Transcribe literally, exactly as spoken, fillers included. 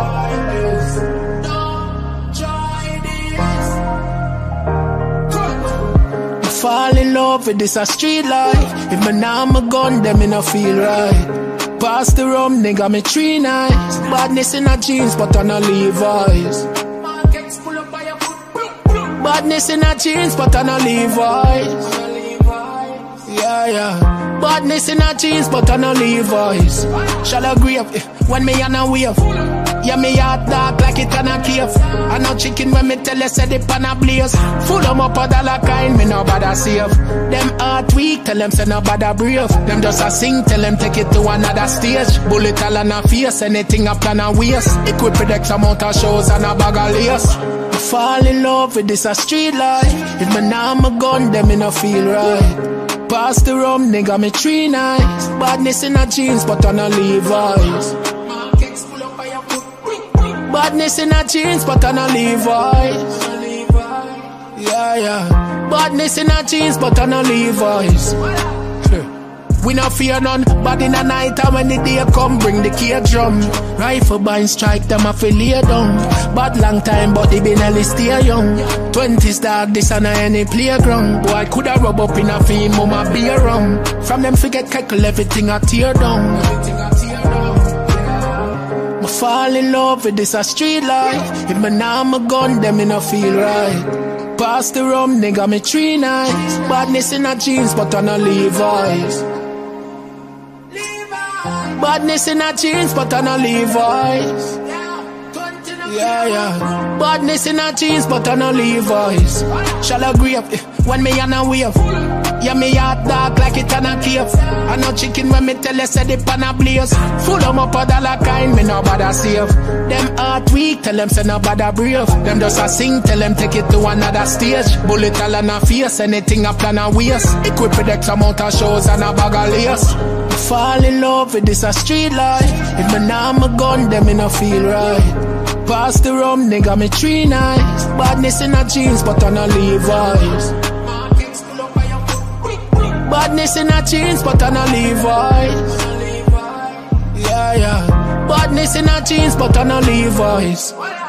Fall in love with this a street life. If my name a gun, them me no feel right. Pass the rum, nigga, me three nights. Badness in a jeans, but on a Levi's. Badness in a jeans, but on a Levi's. Yeah, yeah. Badness in a jeans, but on a Levi's. Shall I agree up when me on a wave? Yeah, me heart dark like it on a cave. I know chicken when me tell you say the pan a blaze. Full them up a dollar kind, me no bother save. Them heart weak, tell them say no bother brave. Them just a sing, tell them take it to another stage. Bullet all on a face, anything up on a waist. Equip with X amount of shows and a bag of lace. I fall in love with this a street life. If my name a gun, them me no feel right. Pass the rum, nigga, me three nights. Badness in a jeans, but on a Levi's. Badness in a jeans, but on a Levi's. Yeah, yeah. Badness in a jeans, but on a Levi's. We no fear none, but in the night time when the day come, bring the key drum. Rifle bind strike them a feel lay down. Bad long time, but they been hell stay young. Twenties dog, this on a any playground. Boy, coulda rub up in a fame, mama be around. From them forget cackle, everything I tear down. Fall in love with this a street life. If my name a gun, them me no feel right. Pass the rum, nigga, me three nights. Badness in a jeans, but on a Levi's. Badness in a jeans, but on a Levi's. Yeah, yeah. Badness in a jeans, but on a Levi's. Shall I agree up when me on a wave? Yeah, me heart dark like it on a cave. I know chicken when me tell you say the pan a blaze. Full them up a dollar kind, me no bother save. Them heart weak, tell them say no bother brave. Them just a sing, tell them take it to another stage. Bullet all on a face, anything up on a waist. Equip with X amount of shows and a bag of lace. I fall in love with this a street life. If my name a gun, them me no feel right. Pass the rum, nigga, me three nights. Badness in a jeans, but on a Levi's. Badness in a jeans, but on a Levi's. Yeah, yeah. Badness in a jeans, but on a Levi's.